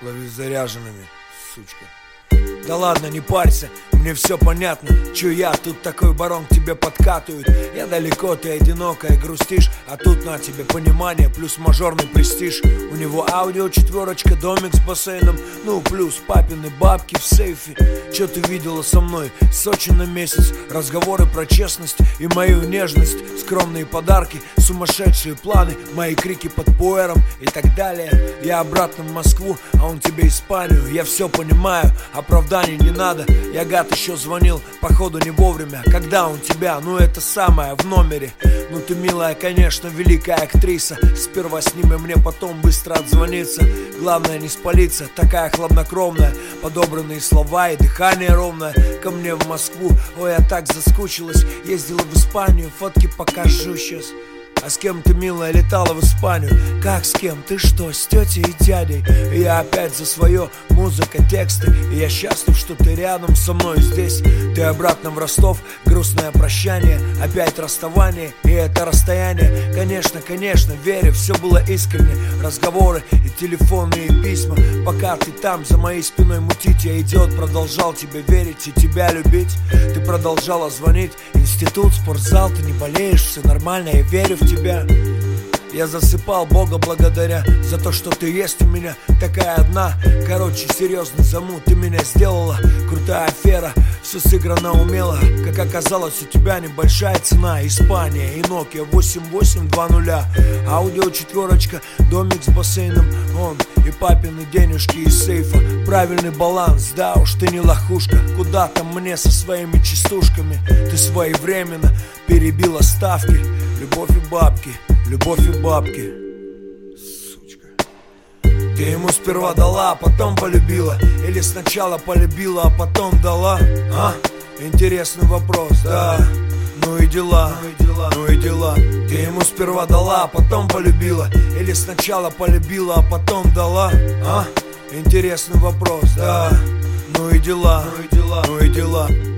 Лови заряженными, сучка. Да ладно, не парься, мне все понятно. Чё я, тут такой барон к тебе подкатывает. Я далеко, ты одинокая, грустишь. А тут на тебе понимание, плюс мажорный престиж. У него аудио 4, домик с бассейном. Ну, плюс папины бабки в сейфе. Чё ты видела со мной? Сочи на месяц. Разговоры про честность и мою нежность. Скромные подарки, сумасшедшие планы. Мои крики под пуэром и так далее. Я обратно в Москву, а он тебе Испанию. Я все понимаю, оправданий не надо. Я гад еще звонил, походу не вовремя. Когда он тебя, ну это самое, в номере. Ну ты милая, конечно, великая актриса. Сперва сними мне, потом быстро отзвониться. Главное не спалиться, такая хладнокровная. Подобранные слова и дыхание ровное. Ко мне в Москву, ой, я так заскучилась. Ездила в Испанию, фотки покажу сейчас. А с кем ты, милая, летала в Испанию? Как с кем? Ты что, с тетей и дядей? И я опять за свое, музыка, тексты. И я счастлив, что ты рядом со мной здесь. Ты обратно в Ростов, грустное прощание. Опять расставание, и это расстояние. Конечно, конечно, верю, все было искренне. Разговоры и телефонные письма. Пока ты там, за моей спиной мутить. Я, идиот, продолжал тебе верить и тебя любить. Ты продолжала звонить. Институт, спортзал, ты не болеешь, все нормально, я верю в тебя. Я засыпал Бога благодаря за то, что ты есть у меня. Такая одна, короче, серьезный замут. Ты меня сделала, крутая афера. Все сыграно умело. Как оказалось, у тебя небольшая цена. Испания и Nokia 8820. Аудио 4, домик с бассейном. Он и папины денежки из сейфа. Правильный баланс, да уж ты не лохушка. Куда там мне со своими частушками? Ты своевременно перебила ставки. Любовь и бабки, любовь и бабки. Сучка. Ты ему сперва дала, а потом полюбила. Или сначала полюбила, а потом дала? А? Интересный вопрос, да. Ну и дела, ну и дела. Ты ему сперва дала, а потом полюбила. Или сначала полюбила, а потом дала? А? Интересный вопрос, да. Ну и дела, ну и дела.